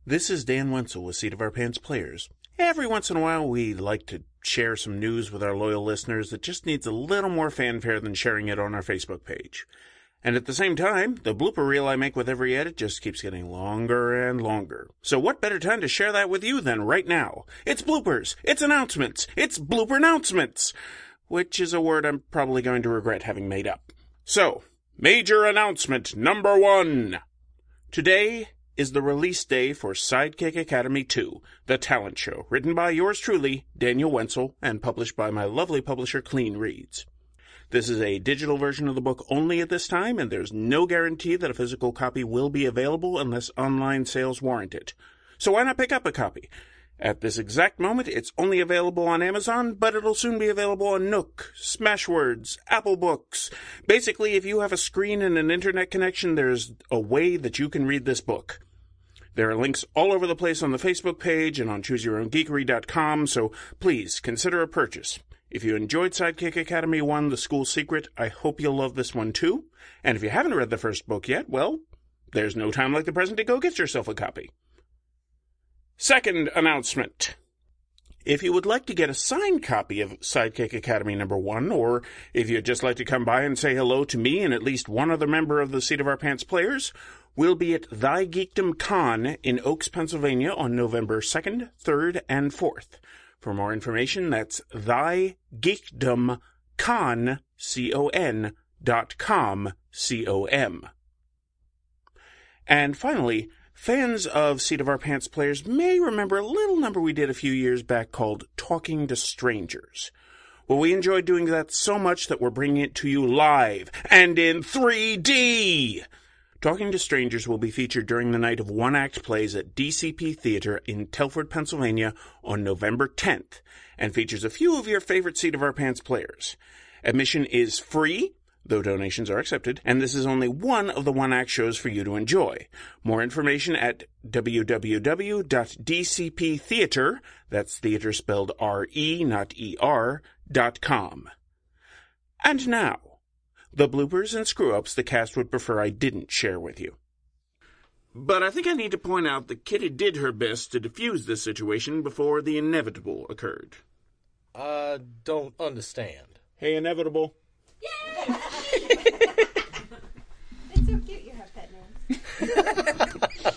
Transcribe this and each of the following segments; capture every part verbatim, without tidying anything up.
This is Dan Wenzel with Seat of Our Pants Players. Every once in a while, we like to share some news with our loyal listeners that just needs a little more fanfare than sharing it on our Facebook page. And at the same time, the blooper reel I make with every edit just keeps getting longer and longer. So what better time to share that with you than right now? It's bloopers, it's announcements, it's blooper announcements, which is a word I'm probably going to regret having made up. So, major announcement number one. Today is the release day for Sidekick Academy two, the talent show, written by yours truly, Daniel Wenzel, and published by my lovely publisher, Clean Reads. This is a digital version of the book only at this time, and there's no guarantee that a physical copy will be available unless online sales warrant it. So why not pick up a copy? At this exact moment, it's only available on Amazon, but it'll soon be available on Nook, Smashwords, Apple Books. Basically, if you have a screen and an internet connection, there's a way that you can read this book. There are links all over the place on the Facebook page and on choose your own geekery dot com, so please consider a purchase. If you enjoyed Sidekick Academy one, The School Secret, I hope you'll love this one too. And if you haven't read the first book yet, well, there's no time like the present to go get yourself a copy. Second announcement. If you would like to get a signed copy of Sidekick Academy number one, or if you'd just like to come by and say hello to me and at least one other member of the Seat of Our Pants Players, we'll be at Thy Geekdom Con in Oaks, Pennsylvania on November second, third, and fourth. For more information, that's Thy Geekdom Con, C O N, dot com, C O M. And finally, fans of Seat of Our Pants Players may remember a little number we did a few years back called Talking to Strangers. Well, we enjoyed doing that so much that we're bringing it to you live and in three D. Talking to Strangers will be featured during the night of one-act plays at D C P Theater in Telford, Pennsylvania on November tenth, and features a few of your favorite Seat of Our Pants players. Admission is free, though donations are accepted, and this is only one of the one-act shows for you to enjoy. More information at w w w dot d c p theater, that's theater spelled R E, not E R, dot com. And now, the bloopers and screw-ups the cast would prefer I didn't share with you. But I think I need to point out that Kitty did her best to defuse this situation before the inevitable occurred. I don't understand. Hey, Inevitable. Yay! It's so cute you have pet names.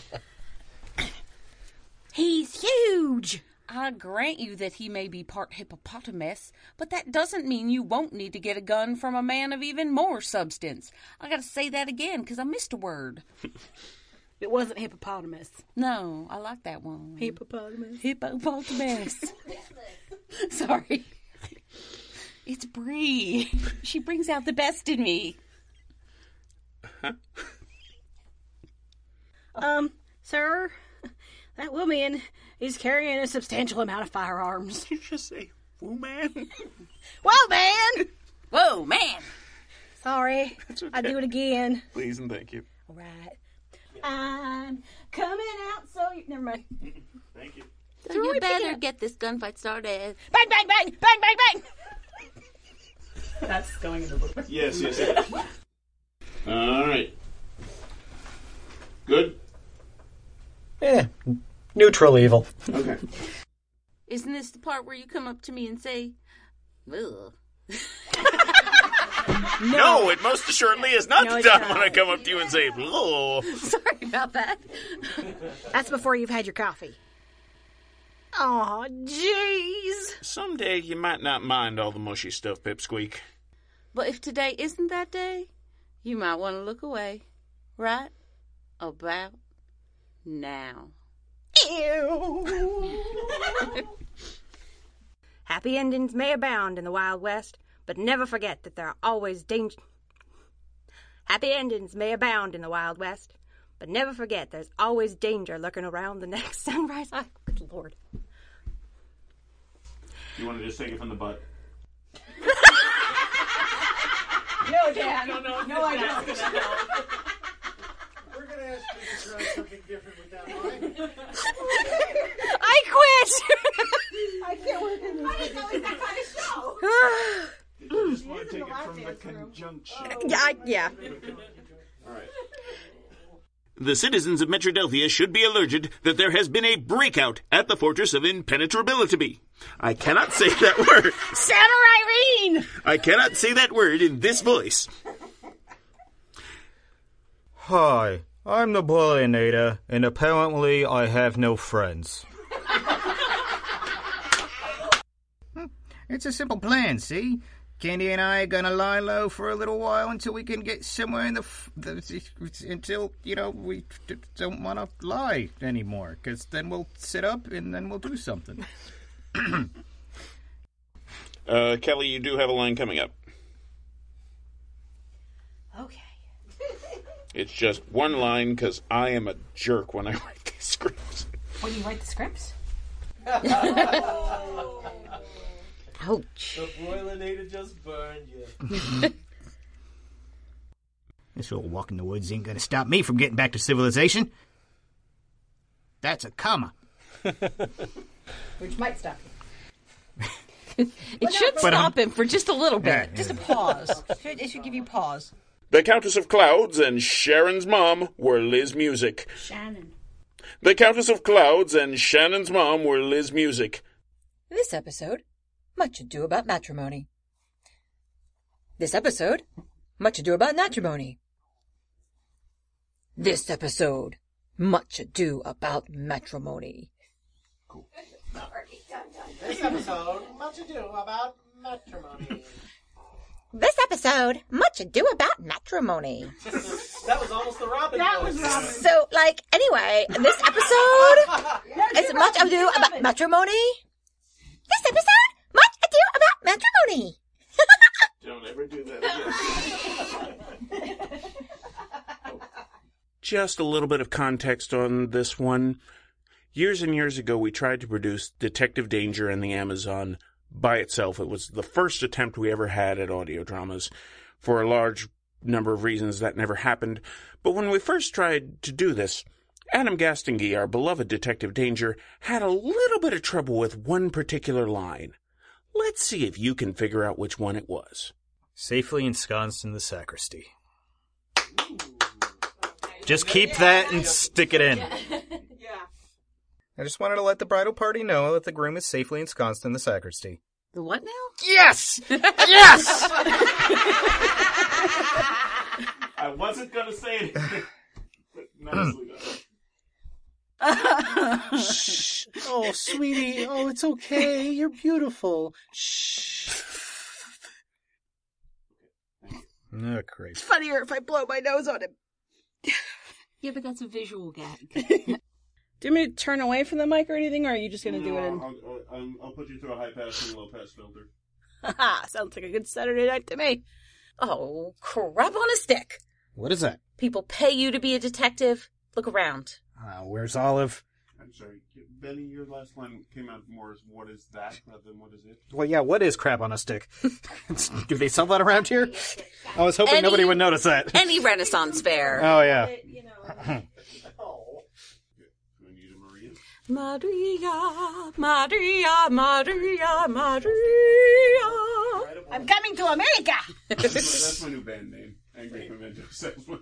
He's huge! I grant you that he may be part hippopotamus, but that doesn't mean you won't need to get a gun from a man of even more substance. I gotta say that again, because I missed a word. It wasn't hippopotamus. No, I like that one. Hippopotamus. Hippopotamus. Sorry. It's Bree. She brings out the best in me. Um, sir, that woman is carrying a substantial amount of firearms. Did you just say, woman? Whoa, man! Whoa, man! Sorry, Okay. I'll do it again. Please and thank you. All right. I'm coming out, so you... Never mind. Thank you. So So you we better pick up- get this gunfight started. Bang, bang, bang! Bang, bang, bang! That's going in the book. Yes, yes, yes. All right. Good? Eh, neutral evil. Okay. Isn't this the part where you come up to me and say, ugh? No, it most assuredly is not No, the it's time not. when I come up to you and say, "Oh." Sorry about that. That's before you've had your coffee. Aw, jeez. Someday you might not mind all the mushy stuff, Pipsqueak. But if today isn't that day, you might want to look away. Right about now. Ew. Happy endings may abound in the Wild West, but never forget that there are always danger. Happy endings may abound in the Wild West, but never forget there's always danger lurking around the next sunrise. Oh, good Lord. You want to just take it from the butt? No, Dad. No, no, no, I don't. We're going to ask you to try something different with that line. I quit. I can't work in this. I didn't know it was that kind of show. You just want to take it from the conjunction. Yeah, I, yeah. All right. The citizens of Metrodelphia should be alerted that there has been a breakout at the Fortress of Impenetrability. I cannot say that word. Santa Irene! I cannot say that word in this voice. Hi, I'm the Bullionator, and apparently I have no friends. It's a simple plan, see? Candy and I are gonna lie low for a little while until we can get somewhere in the... F- the until, you know, we d- don't want to lie anymore. Because then we'll sit up and then we'll do something. uh, Kelly, you do have a line coming up. Okay. It's just one line, because I am a jerk when I write these scripts. When you write the scripts? Ouch. The Broilinator just burned you. This little walk in the woods ain't gonna stop me from getting back to civilization. That's a comma. Which might stop It should But, um, stop him for just a little bit. Yeah, Just a yeah. pause. It should, it should give you pause. The Countess of Clouds and Sharon's mom were Liz Music. Shannon. The Countess of Clouds and Shannon's mom were Liz Music. This episode, Much Ado About Matrimony. This episode, Much Ado About Matrimony. This episode, Much Ado About Matrimony. This episode, much ado about matrimony. This episode, Much Ado About Matrimony. That was almost the Robin That voice. was Robin. So, like, anyway, this episode is Much Ado About Matrimony. This episode, Much Ado About Matrimony. Don't ever do that again. Just a little bit of context on this one. Years and years ago, we tried to produce Detective Danger and the Amazon by itself. It was the first attempt we ever had at audio dramas. For a large number of reasons, that never happened. But when we first tried to do this, Adam Gastonguay, our beloved Detective Danger, had a little bit of trouble with one particular line. Let's see if you can figure out which one it was. Safely ensconced in the sacristy. Just keep that and stick it in. I just wanted to let the bridal party know that the groom is safely ensconced in the sacristy. The what now? Yes! Yes! I wasn't going to say anything, but nicely done. Shh. Oh, sweetie. Oh, it's okay. You're beautiful. Shh. Oh, crazy. Funnier if I blow my nose on him. Yeah, but that's a visual gag. Do you want me to turn away from the mic or anything, or are you just going to do it in... I'll, I'll, I'll put you through a high pass and a low pass filter. Haha, sounds like a good Saturday night to me. Oh, crap on a stick. What is that? People pay you to be a detective. Look around. Uh, where's Olive? I'm sorry, Benny, your last line came out more as what is that rather than what is it? Well, yeah, what is crap on a stick? Do they sell that around here? I was hoping Any- nobody would notice that. Any Renaissance fair. Oh, yeah. Maria, Maria, Maria, Maria. I'm coming to America. That's my new band name, Angry Pimento Salesman.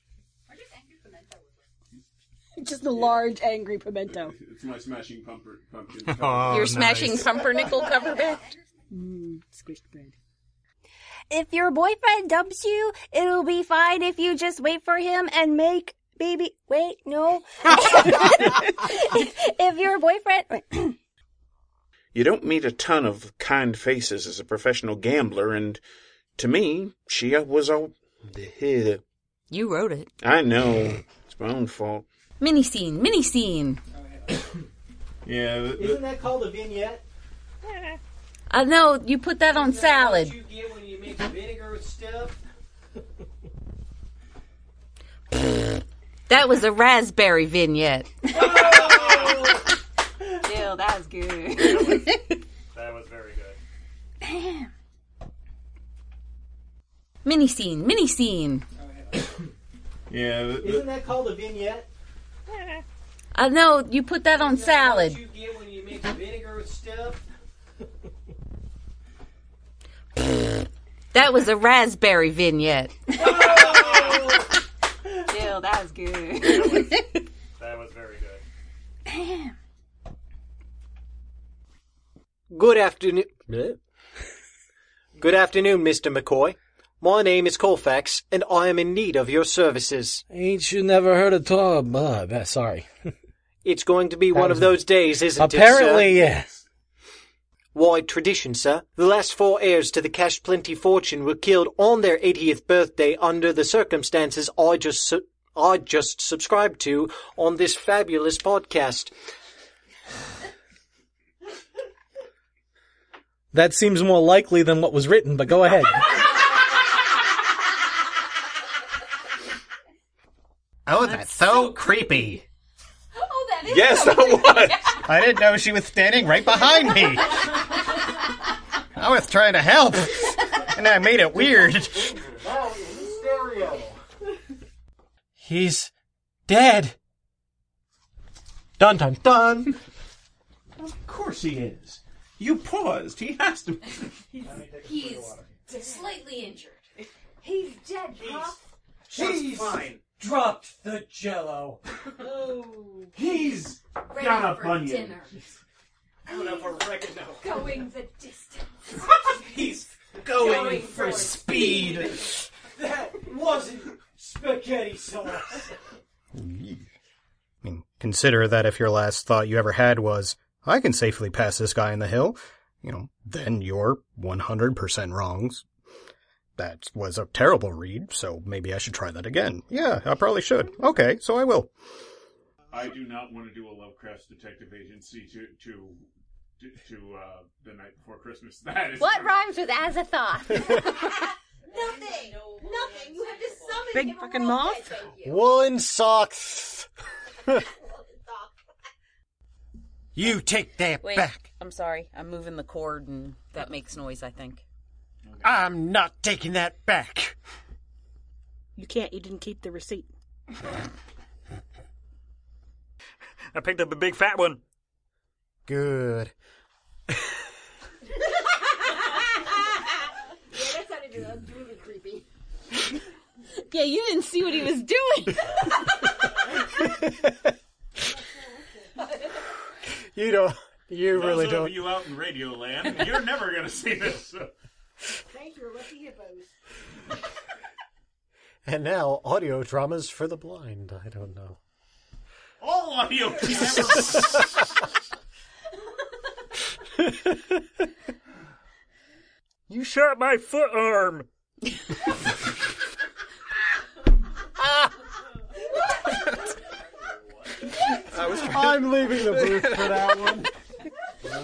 Just a large, angry pimento. It's my Smashing Pumper, Pumpkin. Oh, Your nice. Smashing Pumpernickel cover band. Mmm, squished bread. If your boyfriend dumps you, it'll be fine if you just wait for him and make baby. Wait, no. if, if your boyfriend. You don't meet a ton of kind faces as a professional gambler, and to me, she was all. You wrote it. I know. It's my own fault. Mini scene, mini scene. Yeah. The, the, Isn't that called a vignette? I know, you put that on salad. What you get when you mix vinegar with stuff? That was a raspberry vignette. Oh! Still, that was good. That was very good. Mini scene, mini scene. yeah. The, Isn't that called a vignette? I know, you put that on salad. What you get when you mix vinegar with stuff? That was a raspberry vignette. Oh! Still, Will. That was good. That was, that was very good. Good afternoon. Good afternoon, Mister McCoy. My name is Colfax, and I am in need of your services. Ain't you never heard of Tom? Uh, sorry. It's going to be one of those days, isn't Apparently, it, sir? yes. Why, tradition, sir. The last four heirs to the Cash Plenty fortune were killed on their eightieth birthday under the circumstances I just su- I just subscribed to on this fabulous podcast. That seems more likely than what was written, but go ahead. Oh, that's, that's so, so creepy. Oh, that is Yes, so that creepy. was. I didn't know she was standing right behind me. I was trying to help, and I made it weird. He's dead. Dun dun dun. Of course he is. You paused. He has to. He's slightly injured. He's dead, Puff. He's fine. dropped the jello. Oh. He's Ready got a for bunion. dinner. Out of oregano. Going the distance. He's going, going for for speed. That wasn't spaghetti sauce. I mean, consider that if your last thought you ever had was, I can safely pass this guy in the hill, you know, then you're one hundred percent wrong. That was a terrible read, so maybe I should try that again. Yeah, I probably should. Okay, so I will. I do not want to do a Lovecraft Detective Agency to to to, to uh, the night before Christmas. That is What true. rhymes with Azathoth? Nothing. Nothing. You have to summon Big him. fucking moth? One socks. You take that Wait, back. I'm sorry. I'm moving the cord, and that makes noise, I think. I'm not taking that back. You can't. You didn't keep the receipt. I picked up a big fat one. Good. Yeah, that sounded really creepy. Yeah, you didn't see what he was doing. You don't. You Those really of don't. you out in Radio Land, you're never going to see this. So. Thank you, lucky hippos. And now, audio dramas for the blind. I don't know. All audio cameras. You shot my forearm. I was I'm leaving the booth for that one. Uh...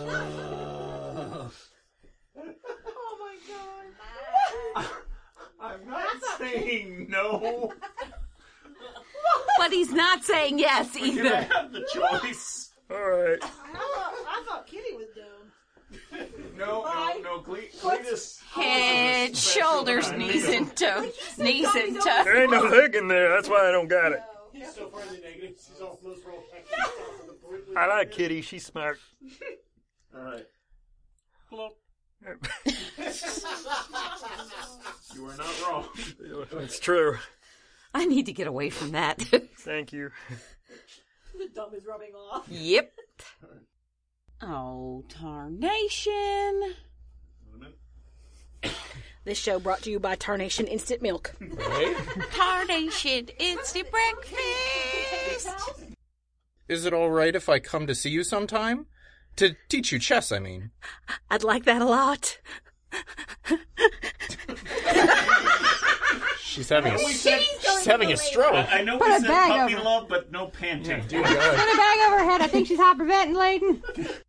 Oh my god. I'm not saying no. But he's not saying yes We're either. gonna have the choice. All right. I thought, I thought Kitty was doomed. No, no, no, Cle- Cletus. Head, shoulders, knees, and toes. Knees and toes. There ain't no leg in there. That's why I don't got it. He's so far in the negative, she's all close roll. I like Kitty. She's smart. All right. Hello. You are not wrong. It's true. I need to get away from that. Thank you. The dumb is rubbing off. Yep. Oh, tarnation. This show brought to you by Tarnation Instant Milk. Right? Tarnation instant breakfast. Is it all right if I come to see you sometime? To teach you chess, I mean. I'd like that a lot. She's having a, She's said, she's having a stroke. I, I know Put we a said bag puppy over. love, but no panting. Dear Put God. a bag over her head. I think she's hyperventilating.